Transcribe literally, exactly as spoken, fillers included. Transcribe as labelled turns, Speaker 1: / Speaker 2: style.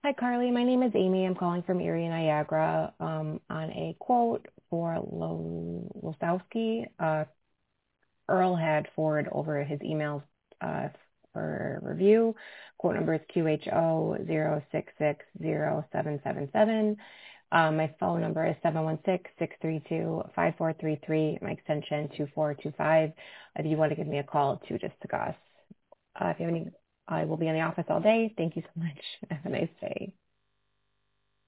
Speaker 1: Hi, Carly. My name is Amy. I'm calling from Erie, Niagara, um, on a quote for Lo- Losowski. Uh, Earl had forwarded over his emails uh, for review. Quote number is Q H O zero six six zero seven seven seven. Um, my phone number is seven one six, six three two, five four three three. My extension two four two five. If you want to give me a call to discuss. Uh, if you have any, I will be in the office all day. Thank you so much. Have a nice day.